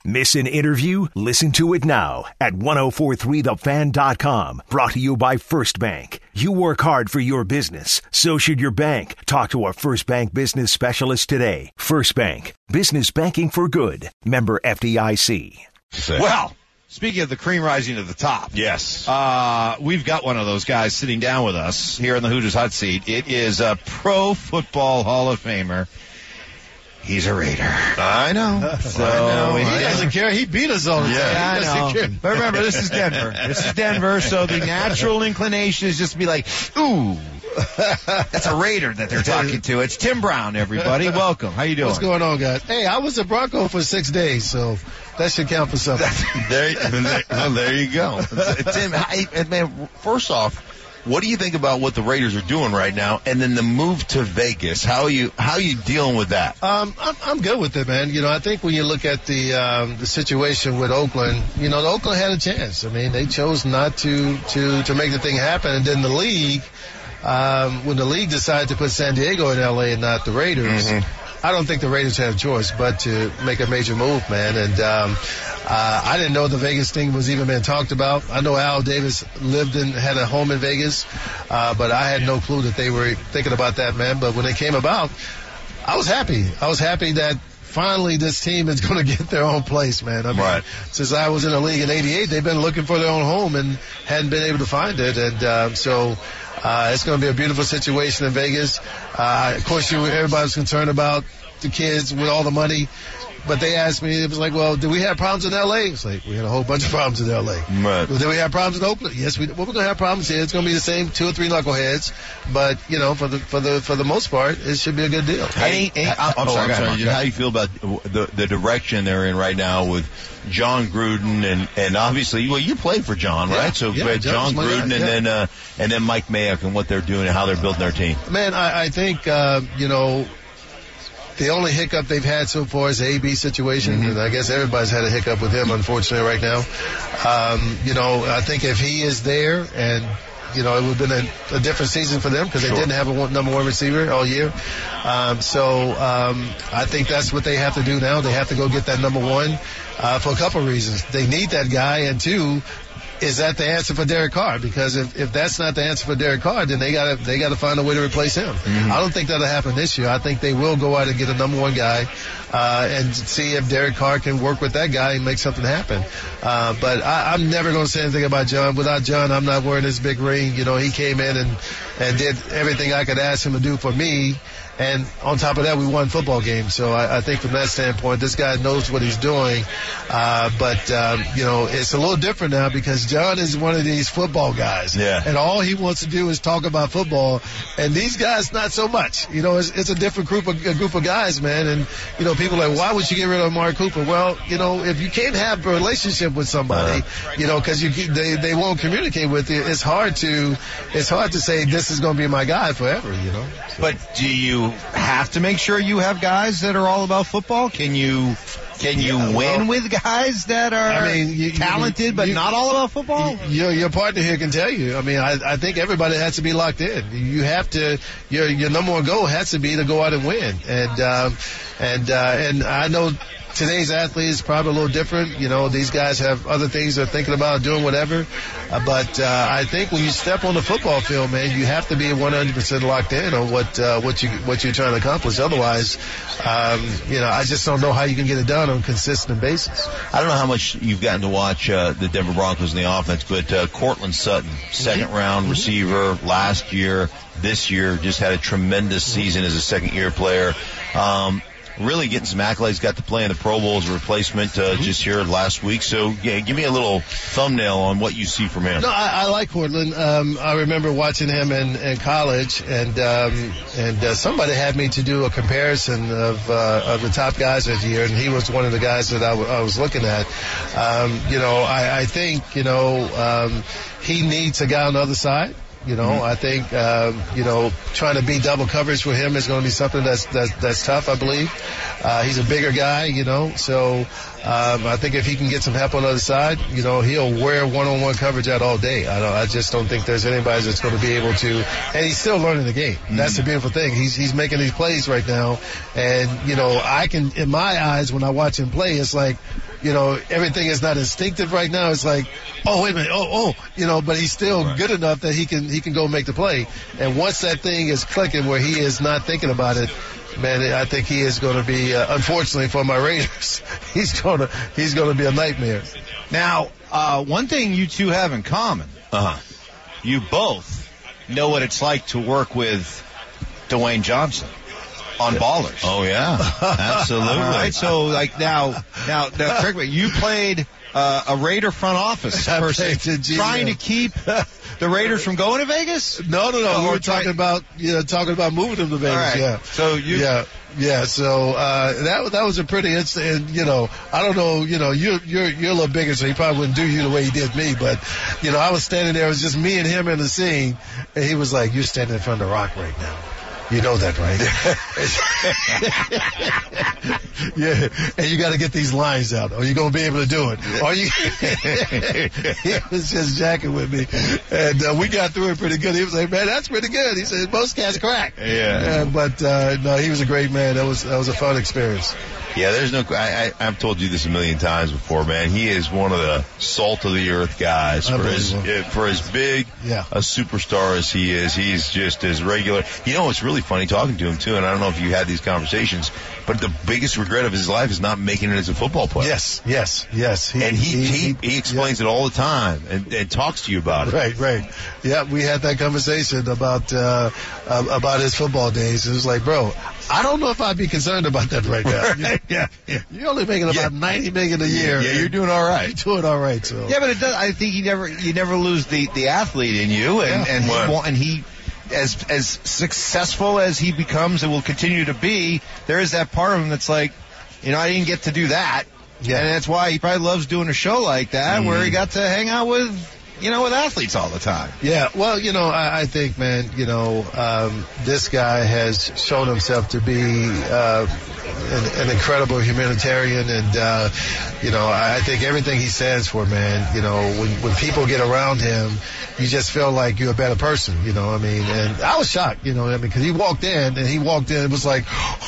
Miss an interview? Listen to it now at 1043thefan.com. Brought to you by First Bank. You work hard for your business. So should your bank. Talk to a First Bank business specialist today. First Bank. Business banking for good. Member FDIC. Well, speaking of the cream rising to the top. Yes. We've got one of those guys sitting down with us here in the Hooters hot seat. It is a Pro Football Hall of Famer. He's a Raider. I know. So He doesn't care. He beat us all the time. Yeah, He I doesn't care. know. But remember, this is Denver. So the natural inclination is just to be like, ooh, that's a Raider that they're talking to. It's Tim Brown, everybody. Welcome. How you doing? What's going on, guys? Hey, I was a Bronco for 6 days, so that should count for something. There you go. Tim, man, first off, what do you think about what the Raiders are doing right now, and then the move to Vegas? How are you dealing with that? I'm good with it, man. I think when you look at the situation with Oakland, Oakland had a chance. I mean, they chose not to make the thing happen, and then the league, when the league decided to put San Diego in LA and not the Raiders. I don't think the Raiders had a choice but to make a major move, man. And I didn't know the Vegas thing was even being talked about. I know Al Davis had a home in Vegas, but I had no clue that they were thinking about that, man. But when it came about, I was happy. I was happy that finally this team is going to get their own place, man. I mean, Since I was in the league in '88, they've been looking for their own home and hadn't been able to find it. And so it's going to be a beautiful situation in Vegas. Of course, everybody's concerned about the kids with all the money. But they asked me, it was like, well, do we have problems in L.A.? It's like, we had a whole bunch of problems in L.A. Right. Well, do we have problems in Oakland? Yes, we're going to have problems here. It's going to be the same 2 or 3 knuckleheads. But, for the most part, it should be a good deal. I'm sorry. How do you feel about the direction they're in right now with John Gruden and obviously, well, you played for John, right? Yeah, So John Gruden and then Mike Mayock and what they're doing and how they're building their team. Man, I think, the only hiccup they've had so far is the AB situation, and I guess everybody's had a hiccup with him, unfortunately, right now. I think if he is there, and it would have been a different season for them because they didn't have a number one receiver all year. I think that's what they have to do now. They have to go get that number one for a couple of reasons. They need that guy, and two, is that the answer for Derek Carr? Because if that's not the answer for Derek Carr, then they gotta find a way to replace him. I don't think that'll happen this year. I think they will go out and get a number one guy, and see if Derek Carr can work with that guy and make something happen. But I'm never gonna say anything about John. Without John, I'm not wearing this big ring. He came in and did everything I could ask him to do for me. And on top of that, we won football games. So I think from that standpoint, this guy knows what he's doing. But it's a little different now because John is one of these football guys. Yeah. And all he wants to do is talk about football. And these guys, not so much. It's a different group of guys, man. And, people are like, why would you get rid of Amari Cooper? Well, if you can't have a relationship with somebody, because they won't communicate with you, it's hard to say this is going to be my guy forever, So. But do you have to make sure you have guys that are all about football? Can you win with guys that are talented but not all about football? Your partner here can tell you. I think everybody has to be locked in. You have to. Your number one goal has to be to go out and win. And I know today's athlete is probably a little different. These guys have other things they're thinking about doing, whatever. But I think when you step on the football field, man, you have to be 100% locked in on what you're trying to accomplish. Otherwise, I just don't know how you can get it done on a consistent basis. I don't know how much you've gotten to watch the Denver Broncos in the offense, but Cortland Sutton, second-round receiver last year, this year, just had a tremendous season as a second-year player. Really getting some accolades, got to play in the Pro Bowl as a replacement just here last week. So, give me a little thumbnail on what you see from him. No, I like Cortland. I remember watching him in college, and somebody had me to do a comparison of the top guys that year, and he was one of the guys that I was looking at. I think he needs a guy on the other side. I think, trying to beat double coverage for him is going to be something that's tough, I believe. He's a bigger guy, so, I think if he can get some help on the other side, he'll wear one-on-one coverage out all day. I just don't think there's anybody that's going to be able to, and he's still learning the game. That's the beautiful thing. He's making these plays right now, and, I can, in my eyes, when I watch him play, it's like, everything is not instinctive right now. It's like, oh, wait a minute, but he's still good enough that he can go make the play. And once that thing is clicking where he is not thinking about it, man, I think he is going to be, unfortunately for my Raiders, he's going to be a nightmare. Now, one thing you two have in common, you both know what it's like to work with Dwayne Johnson on Ballers. Oh, yeah. Absolutely. All right, so, like, now, correct me, you played a Raider front office person trying to keep the Raiders from going to Vegas? No. We were talking about moving them to Vegas. Right. Yeah. So Yeah. So that was a pretty instant. And I don't know. You're a little bigger, so he probably wouldn't do you the way he did me. But I was standing there. It was just me and him in the scene, and he was like, "You're standing in front of the Rock right now. You know that, right?" Yeah, and you got to get these lines out, or you're going to be able to do it. Or you, he was just jacking with me, and we got through it pretty good. He was like, "Man, that's pretty good." He said, "Most cats crack." Yeah. But no, he was a great man. That was a fun experience. Yeah, there's no. I've told you this a million times before, man. He is one of the salt of the earth guys. For as big a superstar as he is, he's just as regular. It's really funny talking to him too, and I don't know if you had these conversations, but the biggest regret of his life is not making it as a football player. Yes. He explains it all the time and talks to you about it. Right. Yeah, we had that conversation about his football days. It was like, bro, I don't know if I'd be concerned about that right now. Yeah. You're only making about $90 million a year. Yeah, you're doing all right. You're doing all right. So. Yeah, but it does. I think you never lose the athlete in you, and he. As successful as he becomes and will continue to be, there is that part of him that's like, I didn't get to do that. Yeah. And that's why he probably loves doing a show like that where he got to hang out with athletes all the time. Yeah. Well, I think, man, this guy has shown himself to be an incredible humanitarian, and I think everything he stands for, man. When people get around him, you just feel like you're a better person. And I was shocked, because he walked in, it was like,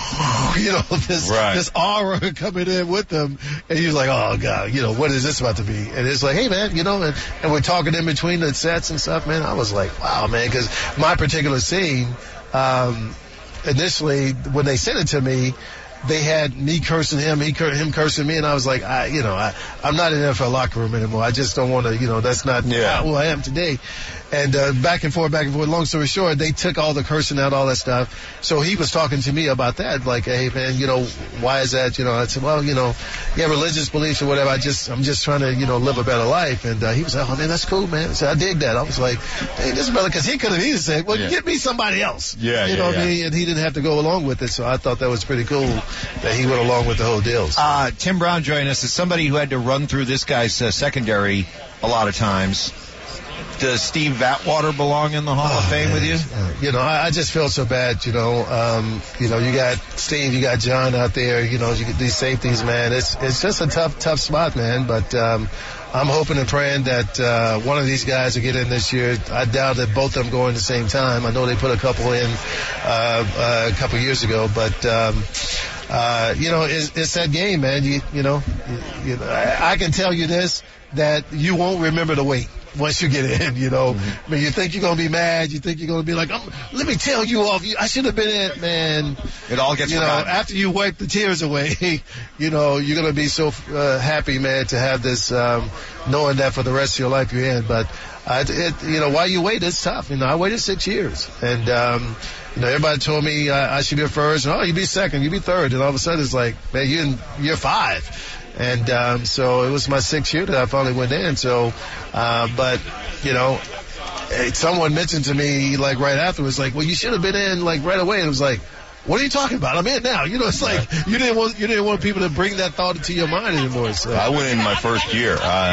this aura coming in with him, and he was like, oh God, what is this about to be? And it's like, hey man, and we're talking in between the sets and stuff, man. I was like, wow, man, because my particular scene, initially when they sent it to me, they had me cursing him, him cursing me, and I was like, I'm not in there for a locker room anymore. I just don't want to, that's not who I am today. And back and forth. Long story short, they took all the cursing out, all that stuff. So he was talking to me about that, like, hey man, why is that? I said, well, religious beliefs or whatever. I'm just trying to, live a better life. And he was like, oh man, that's cool, man. So I dig that. I was like, hey, this brother, because he could have easily said, well, get me somebody else. Yeah, you know what I mean? And he didn't have to go along with it. So I thought that was pretty cool that he went along with the whole deal. So. Tim Brown joining us as somebody who had to run through this guy's secondary a lot of times. Does Steve Vatwater belong in the Hall of Fame with you? I just feel so bad, you got Steve, you got John out there, you get these safeties, man. It's just a tough spot, man. But I'm hoping and praying that one of these guys will get in this year. I doubt that both of them go in the same time. I know they put a couple in a couple years ago, but it's that game, man. I can tell you this, that you won't remember the wait. Once you get in, I mean, you think you're going to be mad. You think you're going to be like, let me tell you off. I should have been in, man. It all gets forgotten. After you wipe the tears away, you're going to be so happy, man, to have this, knowing that for the rest of your life you're in. But, while you wait, it's tough. I waited 6 years. And, everybody told me I should be first. And, you be second, you be third. And all of a sudden it's like, man, you're 5. And so it was my 6th year that I finally went in. So, but someone mentioned to me like right afterwards, like, well, you should have been in like right away. And it was like, what are you talking about? I'm in now. It's like you didn't want people to bring that thought into your mind anymore. So I went in my first year.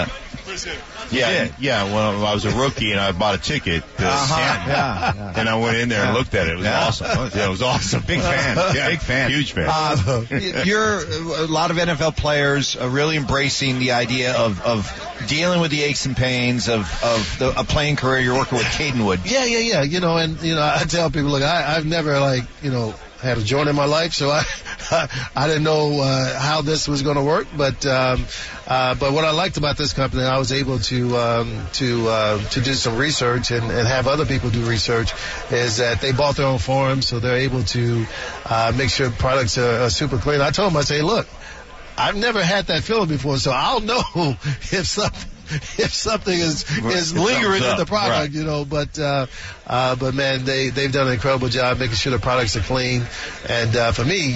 Yeah. Well, I was a rookie and I bought a ticket to Canton. And I went in there and looked at it. It was awesome. Yeah, it was awesome. Big fan. Big fan. Huge fan. You're a lot of NFL players really embracing the idea of dealing with the aches and pains of a playing career. You're working with Caden Wood. Yeah. And I tell people, look, I've never had a joint in my life, so I didn't know how this was going to work. But what I liked about this company, I was able to do some research and have other people do research, is that they bought their own farms, so they're able to make sure products are super clean. I told them, I say, look, I've never had that feeling before, so I'll know if something is lingering in the product, right. But man, they've done an incredible job making sure the products are clean. And for me,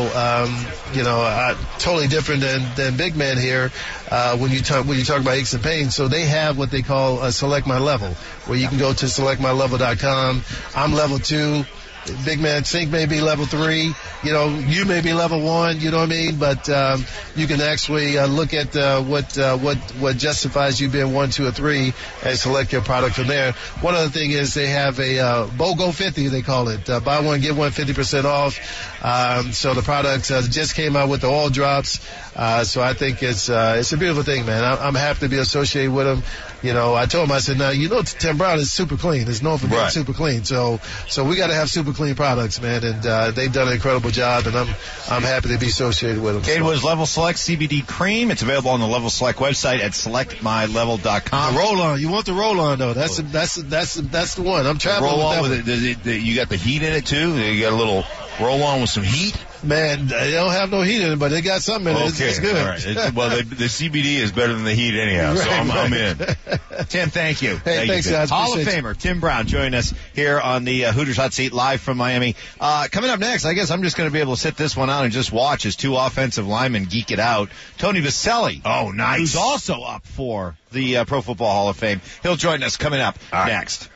totally different than Big Man here. When you talk about aches and pains, so they have what they call a Select My Level, where you can go to selectmylevel.com. I'm level 2. Big Man Sink may be level 3. You may be level 1. You know what I mean? But you can actually look at what justifies you being 1, 2, or 3, and select your product from there. One other thing is they have a BOGO 50, they call it. Buy one, get one 50% off. So the product just came out with the oil drops. So I think it's a beautiful thing, man. I'm happy to be associated with them. I told him, I said, now, Tim Brown is super clean. It's known for being super clean. So we got to have super clean products, man. And they've done an incredible job, and I'm happy to be associated with them. Gatewood's Level Select CBD Cream. It's available on the Level Select website at selectmylevel.com. The roll-on. You want the roll-on, though. That's the one. I'm traveling with it. You got the heat in it, too? You got a little roll-on with some heat? Man, they don't have no heat in it, but they got something in it. Okay. It's good. All right. The CBD is better than the heat anyhow, so I'm in. Tim, thank you. Hey, thanks, guys. Hall of Famer Tim Brown joining us here on the Hooters Hot Seat live from Miami. Coming up next, I guess I'm just going to be able to sit this one out and just watch as two offensive linemen geek it out. Tony Vaselli. Oh, nice. Who's also up for the Pro Football Hall of Fame. He'll join us coming up next.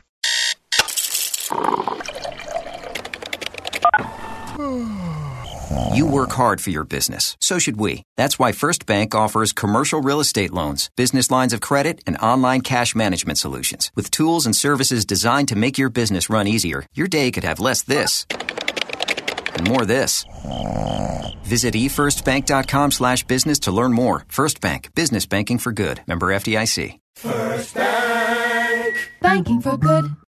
You work hard for your business. So should we. That's why First Bank offers commercial real estate loans, business lines of credit, and online cash management solutions. With tools and services designed to make your business run easier, your day could have less this and more this. Visit efirstbank.com/business to learn more. First Bank. Business banking for good. Member FDIC. First Bank. Banking for good.